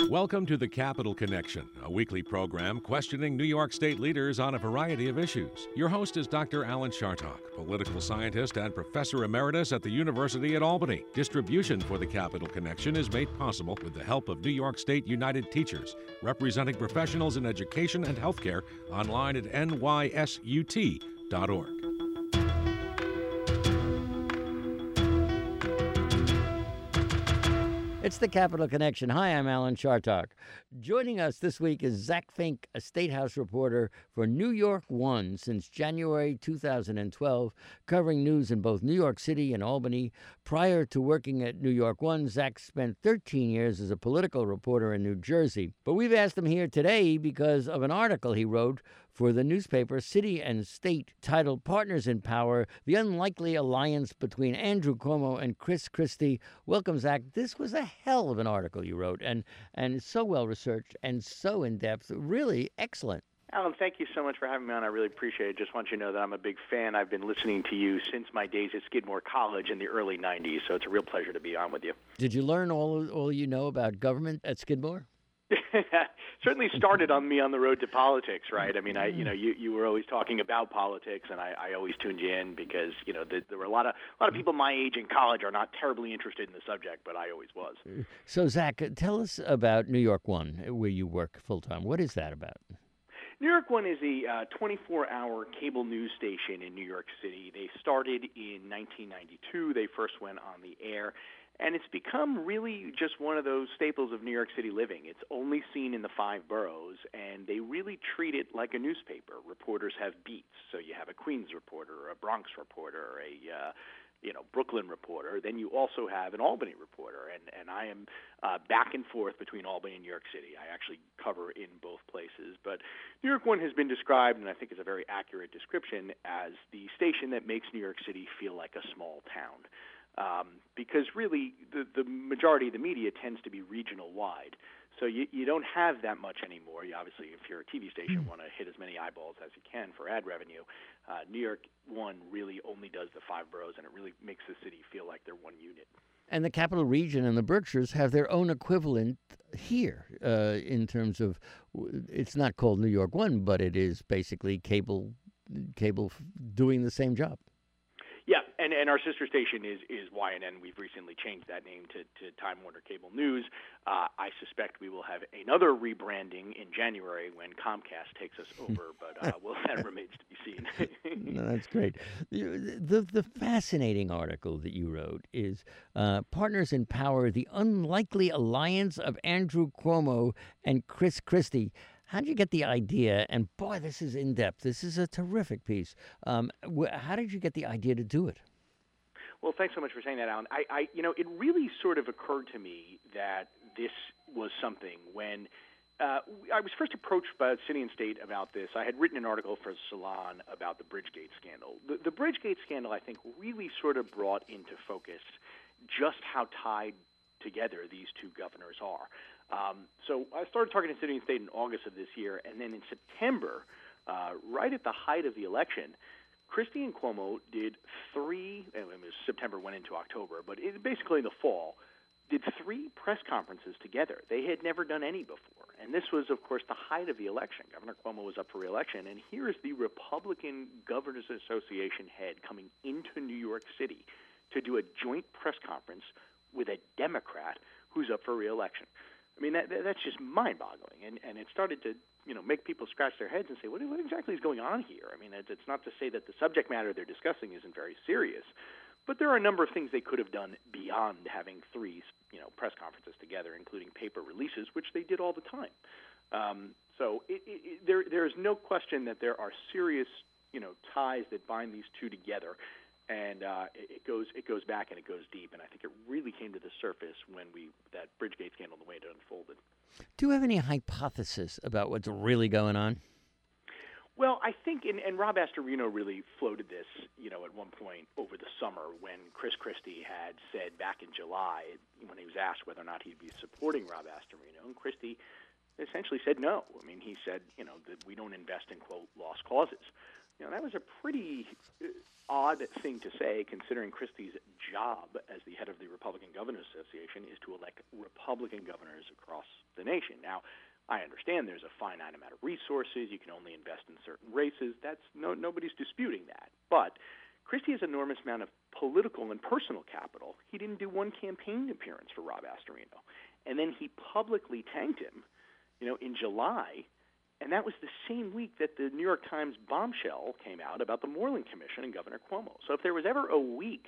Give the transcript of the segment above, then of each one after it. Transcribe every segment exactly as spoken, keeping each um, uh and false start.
Welcome to the Capital Connection, a weekly program questioning New York State leaders on a variety of issues. Your host is Doctor Alan Chartock, political scientist and professor emeritus at the University at Albany. Distribution for the Capital Connection is made possible with the help of New York State United Teachers, representing professionals in education and healthcare, online at N Y S U T dot org. It's the Capital Connection. Hi, I'm Alan Chartock. Joining us this week is Zach Fink, a State House reporter for New York One since January two thousand twelve, covering news in both New York City and Albany. Prior to working at New York One, Zach spent thirteen years as a political reporter in New Jersey. But we've asked him here today because of an article he wrote for the newspaper City and State titled Partners in Power, the Unlikely Alliance Between Andrew Cuomo and Chris Christie. Welcome, Zach. This was a hell of an article you wrote, and, and so well-researched and so in-depth. Really excellent. Alan, thank you so much for having me on. I really appreciate it. Just want you to know that I'm a big fan. I've been listening to you since my days at Skidmore College in the early nineties, so it's a real pleasure to be on with you. Did you learn all, all you know about government at Skidmore? Certainly started on me on the road to politics, right? I mean, I, you know, you, you were always talking about politics, and I, I always tuned you in because, you know, the, there were a lot of a lot of people my age in college are not terribly interested in the subject, but I always was. So, Zach, tell us about New York One, where you work full time. What is that about? New York One is a uh, twenty-four hour cable news station in New York City. They started in nineteen ninety-two. They first went on the air. And it's become really just one of those staples of New York City living. It's only seen in the five boroughs, and they really treat it like a newspaper. Reporters have beats, so you have a Queens reporter, a Bronx reporter, a uh, you know Brooklyn reporter. Then you also have an Albany reporter, and and I am uh, back and forth between Albany and New York City. I actually cover in both places. But New York One has been described, and I think is a very accurate description, as the station that makes New York City feel like a small town. Um, because really the, the majority of the media tends to be regional wide. So you, you don't have that much anymore. You obviously, if you're a T V station, want to hit as many eyeballs as you can for ad revenue. Uh, New York One really only does the five boroughs, and it really makes the city feel like they're one unit. And the Capital Region and the Berkshires have their own equivalent here uh, in terms of, it's not called New York One, but it is basically cable, cable doing the same job. Yeah, and, and our sister station is, is Y N N. We've recently changed that name to, to Time Warner Cable News. Uh, I suspect we will have another rebranding in January when Comcast takes us over, but uh, well, that remains to be seen. No, that's great. The, the fascinating article that you wrote is uh, Partners in Power, the Unlikely Alliance of Andrew Cuomo and Chris Christie. How did you get the idea? And boy, this is in-depth. This is a terrific piece. Um, wh- how did you get the idea to do it? Well, thanks so much for saying that, Alan. I, I, you know, it really sort of occurred to me that this was something when uh, I was first approached by City and State about this. I had written an article for Salon about the Bridgegate scandal. The, the Bridgegate scandal, I think, really sort of brought into focus just how tied together these two governors are. Um, so I started talking to City and State in August of this year, and then in September, uh, right at the height of the election, Christie and Cuomo did three, and it was September went into October, but it, basically in the fall, did three press conferences together. They had never done any before. And this was, of course, the height of the election. Governor Cuomo was up for re-election, and here is the Republican Governors Association head coming into New York City to do a joint press conference with a Democrat who's up for re-election. I mean, that, that's just mind-boggling, and, and it started to, you know, make people scratch their heads and say, what, what exactly is going on here? I mean, it's, it's not to say that the subject matter they're discussing isn't very serious, but there are a number of things they could have done beyond having three, you know, press conferences together, including paper releases, which they did all the time. Um, so it, it, it, there, there is no question that there are serious, you know, ties that bind these two together. And uh, it, it goes it goes back and it goes deep, and I think it really came to the surface when we that Bridgegate scandal, the way it unfolded. Do you have any hypothesis about what's really going on? Well, I think, and, and Rob Astorino really floated this, you know, at one point over the summer when Chris Christie had said back in July when he was asked whether or not he'd be supporting Rob Astorino, and Christie essentially said no. I mean, he said, you know, that we don't invest in, quote, lost causes. You know, that was a pretty uh, odd thing to say, considering Christie's job as the head of the Republican Governors Association is to elect Republican governors across the nation. Now, I understand there's a finite amount of resources. You can only invest in certain races. That's no, nobody's disputing that. But Christie has an enormous amount of political and personal capital. He didn't do one campaign appearance for Rob Astorino. And then he publicly tanked him, you know, in July. And that was the same week that the New York Times bombshell came out about the Moreland Commission and Governor Cuomo. So if there was ever a week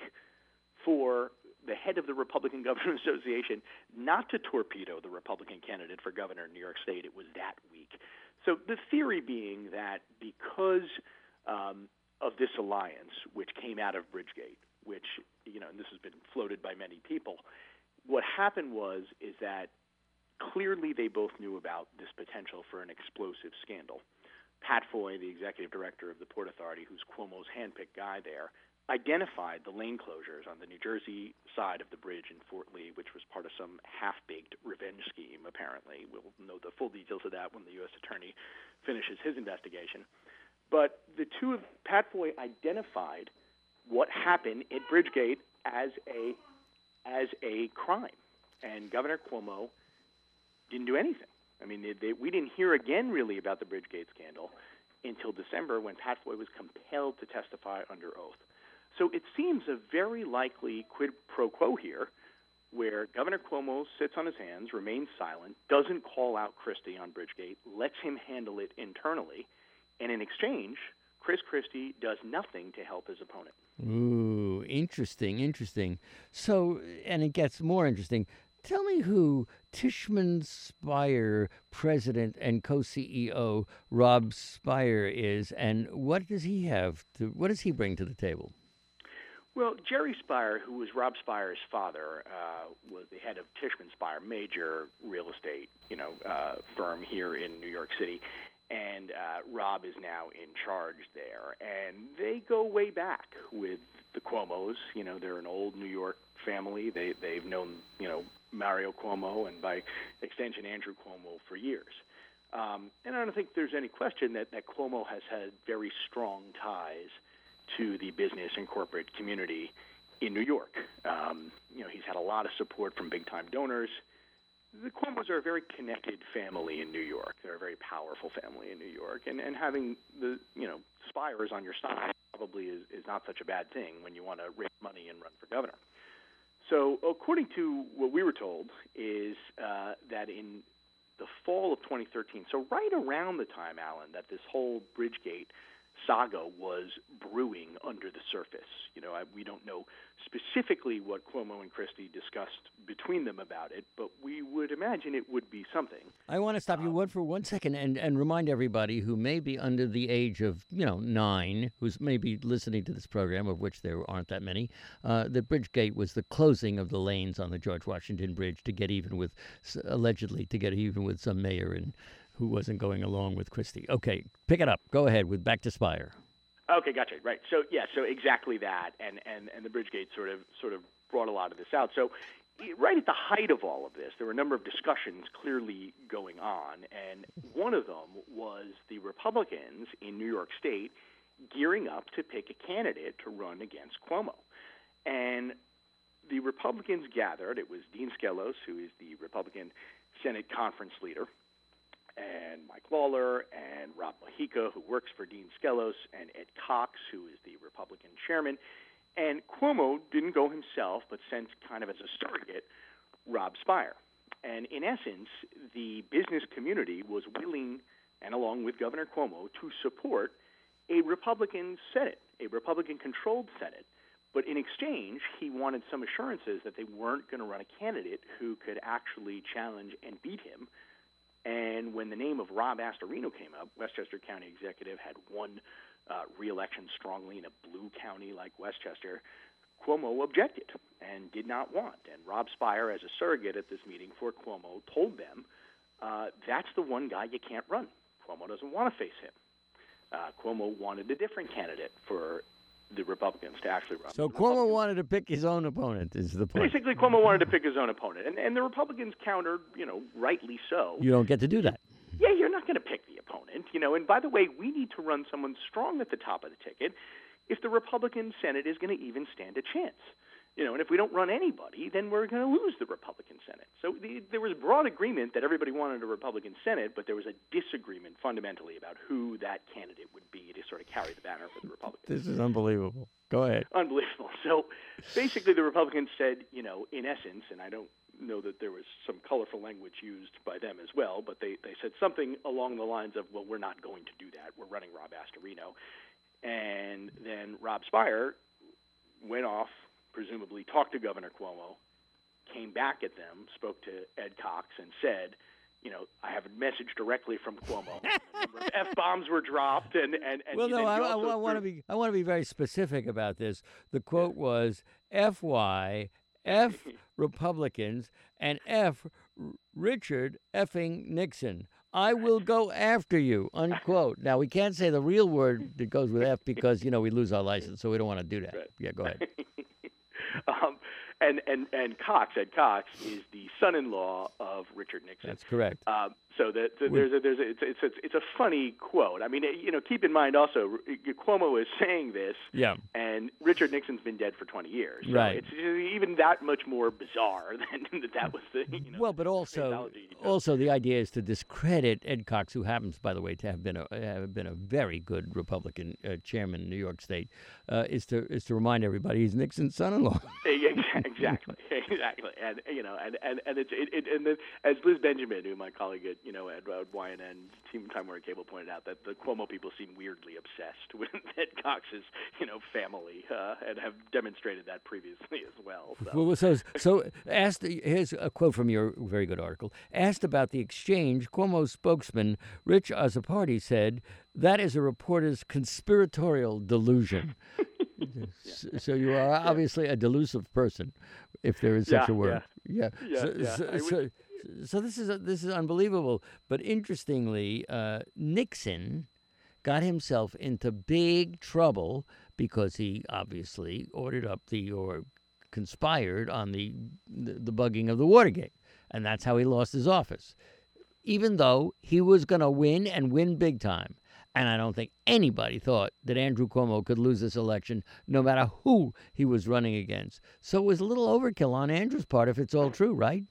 for the head of the Republican Governors Association not to torpedo the Republican candidate for governor in New York State, it was that week. So the theory being that because um, of this alliance, which came out of Bridgegate, which, you know, and this has been floated by many people, what happened was is that clearly they both knew about this potential for an explosive scandal. Pat Foy, the executive director of the Port Authority, who's Cuomo's handpicked guy there, identified the lane closures on the New Jersey side of the bridge in Fort Lee, which was part of some half-baked revenge scheme, apparently. We'll know the full details of that when the U S attorney finishes his investigation. But the two of Pat Foy identified what happened at Bridgegate as a as a crime, and Governor Cuomo didn't do anything. I mean, they, they, we didn't hear again really about the Bridgegate scandal until December, when Pat Foy was compelled to testify under oath. So it seems a very likely quid pro quo here, where Governor Cuomo sits on his hands, remains silent, doesn't call out Christie on Bridgegate, lets him handle it internally, and in exchange, Chris Christie does nothing to help his opponent. Ooh, interesting, interesting. So, and it gets more interesting. Tell me who Tishman Speyer president and co-C E O Rob Speyer is, and what does he have to? What does he bring to the table? Well, Jerry Speyer, who was Rob Speyer's father, uh, was the head of Tishman Speyer, major real estate, you know, uh, firm here in New York City, and uh, Rob is now in charge there. And they go way back with the Cuomos. You know, they're an old New York family. They they've known, you know, Mario Cuomo and by extension Andrew Cuomo for years. Um, and I don't think there's any question that, that Cuomo has had very strong ties to the business and corporate community in New York. Um, you know, he's had a lot of support from big-time donors. The Cuomos are a very connected family in New York. They're a very powerful family in New York. And, and having the, you know, Speyers on your side probably is, is not such a bad thing when you want to raise money and run for governor. So according to what we were told is uh, that in the fall of twenty thirteen, so right around the time, Alan, that this whole Bridgegate saga was brewing under the surface. You know, I, we don't know specifically what Cuomo and Christie discussed between them about it, but we would imagine it would be something. I want to stop um, you one for one second and, and remind everybody who may be under the age of, you know, nine, who's maybe listening to this program, of which there aren't that many, uh, that Bridgegate was the closing of the lanes on the George Washington Bridge to get even with, allegedly, to get even with some mayor in who wasn't going along with Christie. Okay, pick it up. Go ahead with back to Speyer. Okay, gotcha. Right. So yeah, so exactly that, and and and the Bridgegate sort of sort of brought a lot of this out. So right at the height of all of this, there were a number of discussions clearly going on, and one of them was the Republicans in New York State gearing up to pick a candidate to run against Cuomo, and the Republicans gathered. It was Dean Skelos, who is the Republican Senate conference leader, and Mike Lawler, and Rob Mojica, who works for Dean Skelos, and Ed Cox, who is the Republican chairman. And Cuomo didn't go himself, but sent kind of as a surrogate Rob Speyer. And in essence, the business community was willing, and along with Governor Cuomo, to support a Republican Senate, a Republican-controlled Senate. But in exchange, he wanted some assurances that they weren't going to run a candidate who could actually challenge and beat him. And when the name of Rob Astorino came up, Westchester County executive had won uh, re-election strongly in a blue county like Westchester, Cuomo objected and did not want. And Rob Speyer, as a surrogate at this meeting for Cuomo, told them, uh, that's the one guy you can't run. Cuomo doesn't want to face him. Uh, Cuomo wanted a different candidate for the Republicans to actually run. So Cuomo wanted to pick his own opponent, is the point. Basically, Cuomo wanted to pick his own opponent. And, and the Republicans countered, you know, rightly so. You don't get to do that. Yeah, you're not going to pick the opponent. you know, and by the way, we need to run someone strong at the top of the ticket if the Republican Senate is going to even stand a chance. You know, and if we don't run anybody, then we're going to lose the Republican Senate. So the, there was broad agreement that everybody wanted a Republican Senate, but there was a disagreement fundamentally about who that candidate would be to sort of carry the banner for the Republicans. This is unbelievable. Go ahead. Unbelievable. So basically the Republicans said, you know, in essence, and I don't know that there was some colorful language used by them as well, but they, they said something along the lines of, well, we're not going to do that. We're running Rob Astorino. And then Rob Speier went off, presumably talked to Governor Cuomo, came back at them, spoke to Ed Cox, and said, you know, I have a message directly from Cuomo. A number of F-bombs were dropped, and and, and well, no, I, I, I want to threw... be I want to be very specific about this. The quote was F Y F Republicans and F Richard effing Nixon. I will go after you, unquote. Now, we can't say the real word that goes with F because, you know, we lose our license, so we don't want to do that. Right. Yeah, go ahead. um, and, and, and Cox, Ed Cox, is the son-in-law of Richard Nixon. That's correct. Um, so the, the, there's a, there's a, it's, it's, it's a funny quote. I mean, you know, keep in mind also, Cuomo is saying this, yeah. and Richard Nixon's been dead for twenty years. So right. It's even that much more bizarre than that that was the, you know. Well, but also, also the idea is to discredit Ed Cox, who happens, by the way, to have been a have been a very good Republican uh, chairman in New York State, uh, is to is to remind everybody he's Nixon's son-in-law. Exactly, exactly, and you know, and and and it's it, it and then as Liz Benjamin, who my colleague at you know at, at Y N N Team Time Warner Cable pointed out, that the Cuomo people seem weirdly obsessed with Ed Cox's you know family, uh, and have demonstrated that previously as well. So. Well, so so asked. Here's a quote from your very good article. Asked about the exchange, Cuomo's spokesman Rich Azzopardi said that is a reporter's conspiratorial delusion. Yeah. So you are obviously a delusive person, if there is such yeah, a word. Yeah. Yeah. yeah, So, yeah. so, so, so this is this is unbelievable. But interestingly, uh, Nixon got himself into big trouble because he obviously ordered up the or conspired on the the, the bugging of the Watergate, and that's how he lost his office. Even though he was going to win and win big time. And I don't think anybody thought that Andrew Cuomo could lose this election, no matter who he was running against. So it was a little overkill on Andrew's part, if it's all true, right?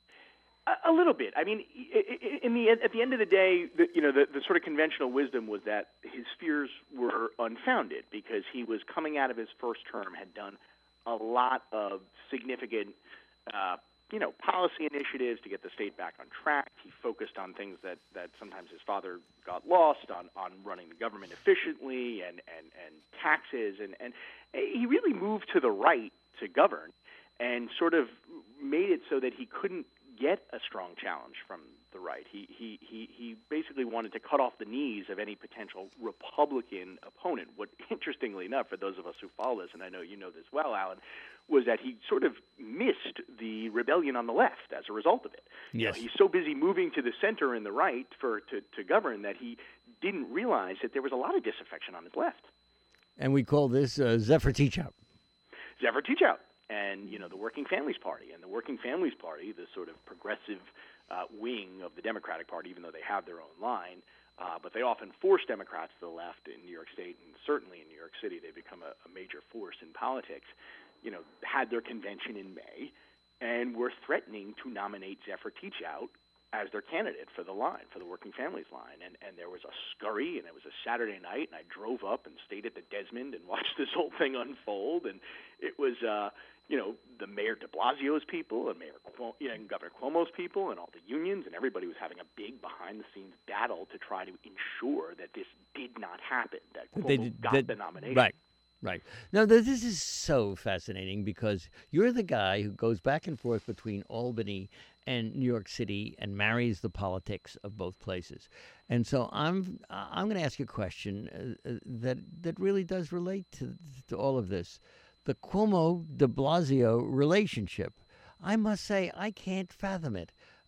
A, a little bit. I mean, in the at the end of the day, the, you know, the, the sort of conventional wisdom was that his fears were unfounded because he was coming out of his first term, had done a lot of significant uh, you know, policy initiatives to get the state back on track. He focused on things that, that sometimes his father got lost on, on running the government efficiently and, and, and taxes. And, and he really moved to the right to govern and sort of made it so that he couldn't get a strong challenge from the right. He, he, he, he basically wanted to cut off the knees of any potential Republican opponent. What, interestingly enough, for those of us who follow this, and I know you know this well, Alan, was that he sort of missed the rebellion on the left as a result of it. Yes. You know, he's so busy moving to the center and the right for to, to govern that he didn't realize that there was a lot of disaffection on his left. And we call this uh, Zephyr Teachout. Zephyr Teachout. And, you know, the Working Families Party. And the Working Families Party, the sort of progressive uh, wing of the Democratic Party, even though they have their own line, uh, but they often force Democrats to the left in New York State, and certainly in New York City they become a, a major force in politics, you know, had their convention in May and were threatening to nominate Zephyr Teachout as their candidate for the line, for the Working Families line. And, and there was a scurry, and it was a Saturday night, and I drove up and stayed at the Desmond and watched this whole thing unfold. And it was, uh, you know, the Mayor de Blasio's people and Mayor Cuomo, you know, and Governor Cuomo's people and all the unions, and everybody was having a big behind-the-scenes battle to try to ensure that this did not happen, that Cuomo They did, got that, the nomination. Right. Right. Now, this is so fascinating because you're the guy who goes back and forth between Albany and New York City and marries the politics of both places. And so I'm I'm going to ask you a question uh, that that really does relate to, to all of this. The Cuomo-de Blasio relationship. I must say I can't fathom it.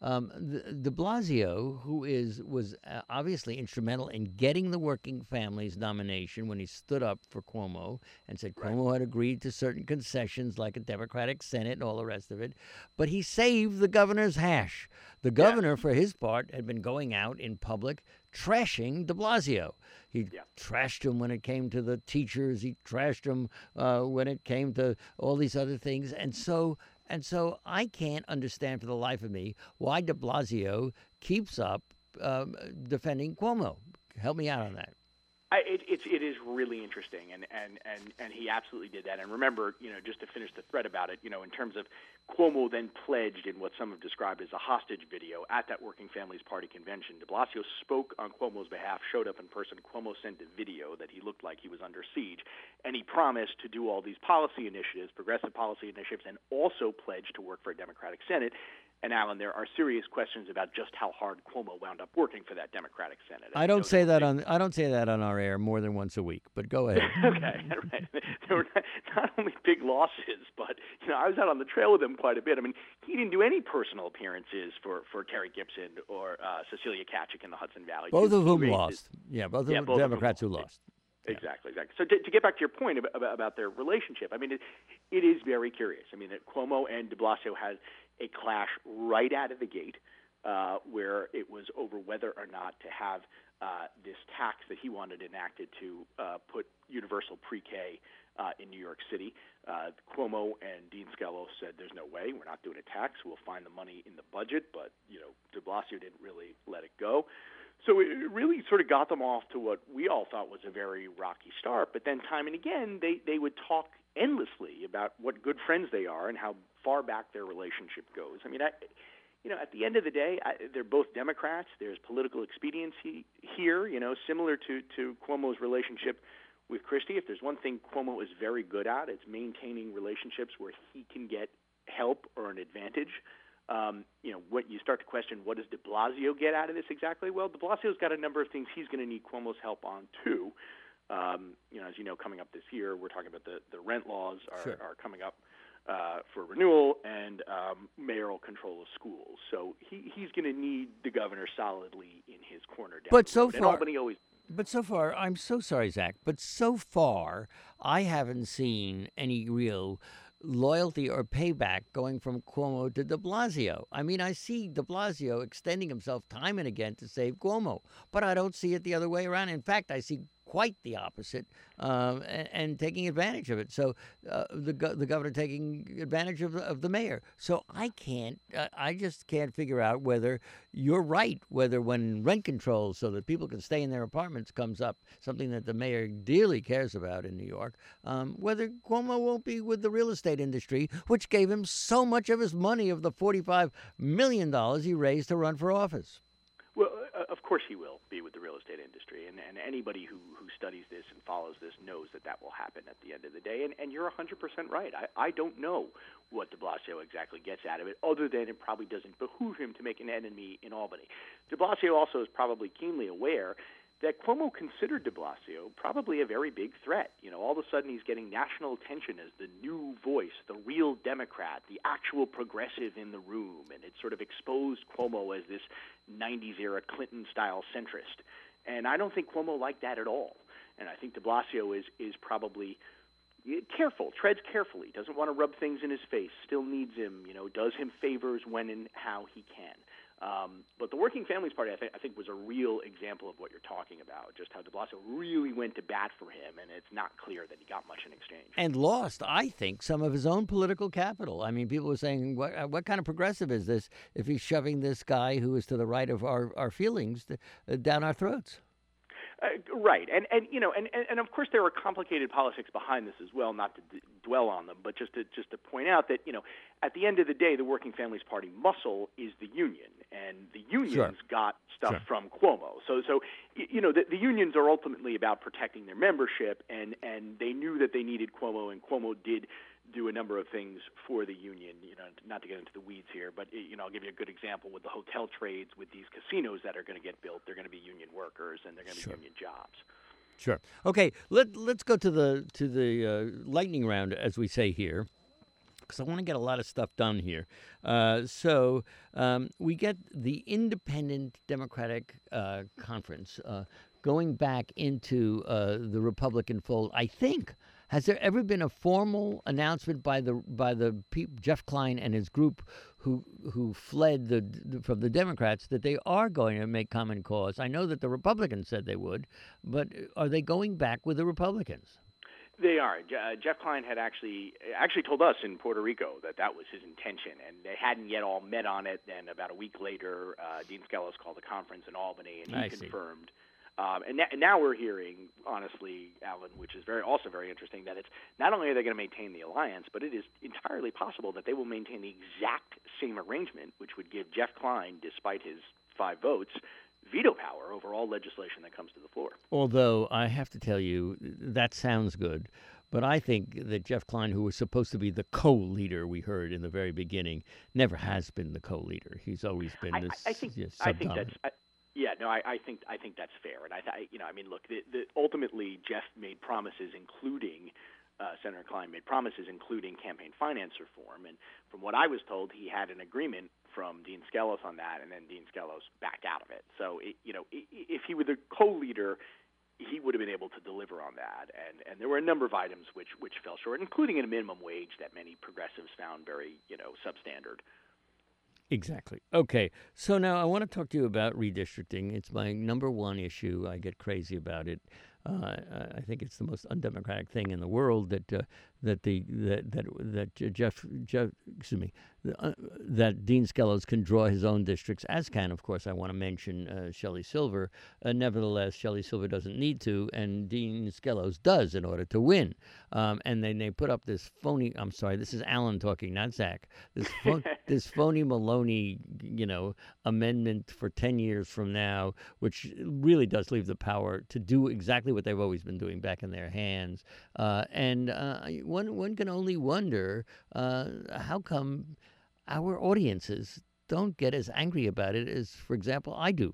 Um, the, de Blasio, who is was uh, obviously instrumental in getting the Working Families nomination when he stood up for Cuomo and said Cuomo Right. had agreed to certain concessions like a Democratic Senate and all the rest of it, but he saved the governor's hash. The governor, Yeah. for his part, had been going out in public trashing de Blasio. He Yeah. trashed him when it came to the teachers. He trashed him uh, when it came to all these other things. And so and so I can't understand for the life of me why de Blasio keeps up um, defending Cuomo. Help me out on that. I, it, it's it is really interesting, and, and, and, and he absolutely did that. And remember, you know, just to finish the thread about it, you know, in terms of Cuomo then pledged in what some have described as a hostage video at that Working Families Party convention. De Blasio spoke on Cuomo's behalf, showed up in person. Cuomo sent a video that he looked like he was under siege, and he promised to do all these policy initiatives, progressive policy initiatives, and also pledged to work for a Democratic Senate. And Alan, there are serious questions about just how hard Cuomo wound up working for that Democratic Senate. I don't say that on I don't say that on our air more than once a week. But go ahead. Okay, right. There were not, not only big losses, but you know I was out on the trail with him quite a bit. I mean, he didn't do any personal appearances for, for Terry Gibson or uh, Cecilia Katchik in the Hudson Valley. Both of whom He raised lost. his- Yeah, both Yeah, of both the of them Democrats who lost. lost. Yeah. Exactly, exactly. So to, to get back to your point about, about, about their relationship, I mean, it, it is very curious. I mean, that Cuomo and de Blasio had a clash right out of the gate uh, where it was over whether or not to have uh, this tax that he wanted enacted to uh, put universal pre-K uh, in New York City. Uh, Cuomo and Dean Skelos said, there's no way, we're not doing a tax, we'll find the money in the budget, but, you know, de Blasio didn't really let it go. So it really sort of got them off to what we all thought was a very rocky start. But then time and again, they, they would talk endlessly about what good friends they are and how far back their relationship goes. I mean, I, you know, at the end of the day, I, they're both Democrats. There's political expediency here, you know, similar to, to Cuomo's relationship with Christie. If there's one thing Cuomo is very good at, it's maintaining relationships where he can get help or an advantage. Um, you know, what you start to question, what does de Blasio get out of this exactly? Well, de Blasio's got a number of things he's going to need Cuomo's help on, too. Um, you know, as you know, coming up this year, we're talking about the, the rent laws are, Sure. are coming up uh, for renewal and um, mayoral control of schools. So he, he's going to need the governor solidly in his corner down But the so road. And far- Albany always But so far, I'm so sorry, Zach, but so far, I haven't seen any real loyalty or payback going from Cuomo to de Blasio. I mean, I see de Blasio extending himself time and again to save Cuomo, but I don't see it the other way around. In fact, I see quite the opposite, um, and, and taking advantage of it. So uh, the go- the governor taking advantage of, of the mayor. So I can't, uh, I just can't figure out whether you're right, whether when rent control so that people can stay in their apartments comes up, something that the mayor dearly cares about in New York, um, whether Cuomo won't be with the real estate industry, which gave him so much of his money of the forty-five million dollars he raised to run for office. Well, uh, of course he will be with the real estate industry, and, and anybody who, who studies this and follows this knows that that will happen at the end of the day, and, and you're one hundred percent right. I, I don't know what de Blasio exactly gets out of it, other than it probably doesn't behoove him to make an enemy in Albany. De Blasio also is probably keenly aware that Cuomo considered de Blasio probably a very big threat. You know, all of a sudden he's getting national attention as the new voice, the real Democrat, the actual progressive in the room, and it sort of exposed Cuomo as this nineties-era Clinton-style centrist. And I don't think Cuomo liked that at all. And I think de Blasio is, is probably careful, treads carefully, doesn't want to rub things in his face, still needs him, you know, does him favors when and how he can. Um, but the Working Families Party, I, th- I think, was a real example of what you're talking about, just how de Blasio really went to bat for him, and it's not clear that he got much in exchange. And lost, I think, some of his own political capital. I mean, people were saying, what, uh, what kind of progressive is this if he's shoving this guy who is to the right of our, our feelings to, uh, down our throats? Uh, right, and and you know, and, and, and of course there are complicated politics behind this as well. Not to d- dwell on them, but just to just to point out that you know, at the end of the day, the Working Families Party muscle is the union, and the unions Sure. got stuff Sure. from Cuomo. So so y- you know, the, the unions are ultimately about protecting their membership, and and they knew that they needed Cuomo, and Cuomo did do a number of things for the union, you know, not to get into the weeds here, but, you know, I'll give you a good example with the hotel trades, with these casinos that are going to get built. They're going to be union workers, and they're going to Sure. be union jobs. Sure. Okay, let, let's go to the to the uh, lightning round, as we say here. because I want to get a lot of stuff done here. Uh, so um, we get the Independent Democratic uh, Conference uh, going back into uh, the Republican fold. I think. Has there ever been a formal announcement by the by the pe- Jeff Klein and his group who who fled the, the from the Democrats that they are going to make common cause? I know that the Republicans said they would, but are they going back with the Republicans? They are. Uh, Jeff Klein had actually actually told us in Puerto Rico that that was his intention, and they hadn't yet all met on it. Then about a week later, uh, Dean Skelos called a conference in Albany, and he I confirmed. See. Um, and, na- and now we're hearing, honestly, Alan, which is very also very interesting, that it's not only are they going to maintain the alliance, but it is entirely possible that they will maintain the exact same arrangement, which would give Jeff Klein, despite his five votes, veto power over all legislation that comes to the floor. Although I have to tell you, that sounds good. But I think that Jeff Klein, who was supposed to be the co-leader we heard in the very beginning, never has been the co-leader. He's always been I, this I, I think, yeah, I think that's... I, Yeah, no, I, I think I think that's fair, and I, th- you know, I mean, look, the, the, ultimately Jeff made promises, including uh, Senator Klein made promises, including campaign finance reform, and from what I was told, he had an agreement from Dean Skelos on that, and then Dean Skelos backed out of it. So, it, you know, if he were the co-leader, he would have been able to deliver on that, and and there were a number of items which which fell short, including a minimum wage that many progressives found very, you know, substandard. Exactly. Okay. So now I want to talk to you about redistricting. It's my number one issue. I get crazy about it. Uh, I think it's the most undemocratic thing in the world that uh, that the that that that Jeff Jeff excuse me uh, that Dean Skelos can draw his own districts, as can, of course, I want to mention uh, Shelley Silver. Uh, nevertheless, Shelley Silver doesn't need to, and Dean Skelos does in order to win. Um, and then they put up this phony. I'm sorry, this is Alan talking, not Zach. This pho- this phony Maloney, you know, amendment for ten years from now, which really does leave the power to do exactly what they've always been doing back in their hands. Uh, and uh, one one can only wonder uh, how come our audiences don't get as angry about it as, for example, I do.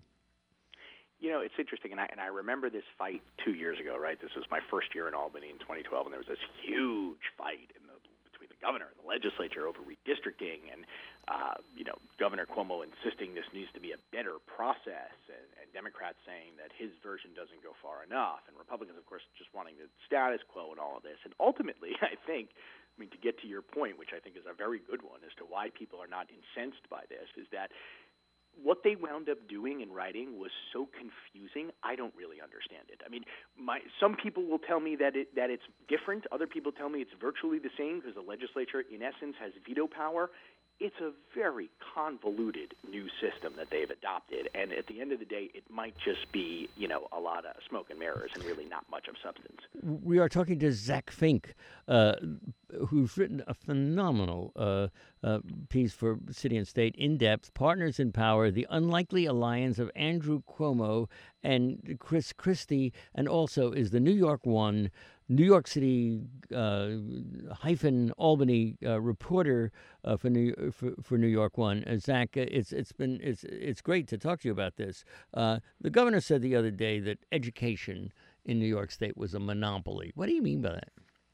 You know, it's interesting, and I and I remember this fight two years ago, right? This was my first year in Albany in twenty twelve, and there was this huge fight in the between the governor and the legislature over redistricting, and uh, you know, Governor Cuomo insisting this needs to be a better process, and, and Democrats saying that his version doesn't go far enough, and Republicans, of course, just wanting the status quo and all of this. And ultimately, I think, I mean, to get to your point, which I think is a very good one as to why people are not incensed by this, is that what they wound up doing and writing was so confusing, I don't really understand it. I mean, my some people will tell me that it that it's different. Other people tell me it's virtually the same because the legislature, in essence, has veto power. It's a very convoluted new system that they've adopted, and at the end of the day, it might just be, you know, a lot of smoke and mirrors and really not much of substance. We are talking to Zach Fink, uh, who's written a phenomenal uh, uh, piece for City and State, In Depth, Partners in Power, The Unlikely Alliance of Andrew Cuomo and Chris Christie, and also is the New York One, New York City uh, hyphen Albany uh, reporter uh, for New for, for New York One. Uh, Zach, it's it's been it's it's great to talk to you about this. Uh, the governor said the other day that education in New York State was a monopoly. What do you mean by that?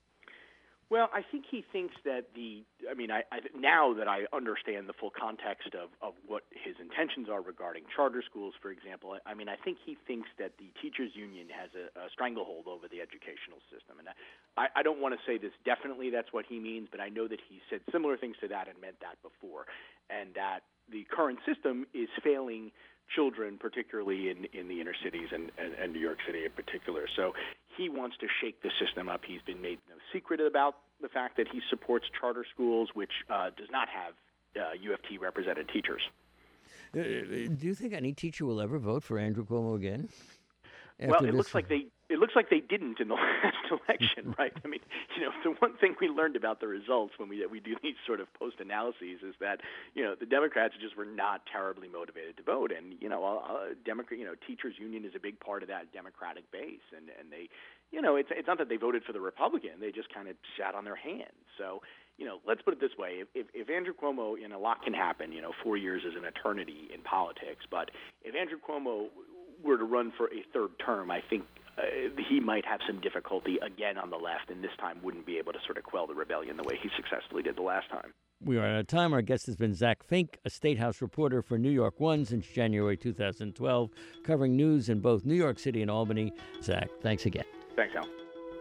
Well, I think he thinks that the, I mean, I, I now that I understand the full context of, of what his intentions are regarding charter schools, for example, I, I mean, I think he thinks that the teachers union has a, a stranglehold over the educational system. And I, I don't want to say this definitely that's what he means, but I know that he said similar things to that and meant that before, and that the current system is failing children, particularly in, in the inner cities and, and, and New York City in particular. So he wants to shake the system up. He's been made no secret about the fact that he supports charter schools, which uh, does not have uh, U F T represented teachers. Uh, do you think any teacher will ever vote for Andrew Cuomo again? Well, it this... looks like they it looks like they didn't in the last election, right? I mean, you know, the one thing we learned about the results when we we do these sort of post analyses is that, you know, the Democrats just were not terribly motivated to vote, and you know, a, a Democrat, you know, teachers union is a big part of that Democratic base, and and they, you know, it's it's not that they voted for the Republican, they just kind of sat on their hands. So, you know, let's put it this way: if, if if Andrew Cuomo, you know, a lot can happen. You know, four years is an eternity in politics, but if Andrew Cuomo were to run for a third term, I think he might have some difficulty again on the left, and this time wouldn't be able to sort of quell the rebellion the way he successfully did the last time. We are out of time. Our guest has been Zach Fink, a State House reporter for New York One since January two thousand twelve, covering news in both New York City and Albany. Zach, thanks again. Thanks, Al.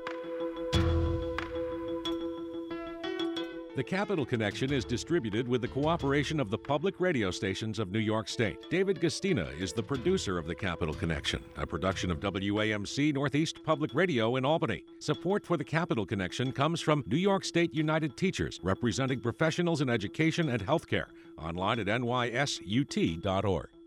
The Capital Connection is distributed with the cooperation of the public radio stations of New York State. David Gastina is the producer of The Capital Connection, a production of W A M C Northeast Public Radio in Albany. Support for The Capital Connection comes from New York State United Teachers, representing professionals in education and healthcare. Online at N Y S U T dot org.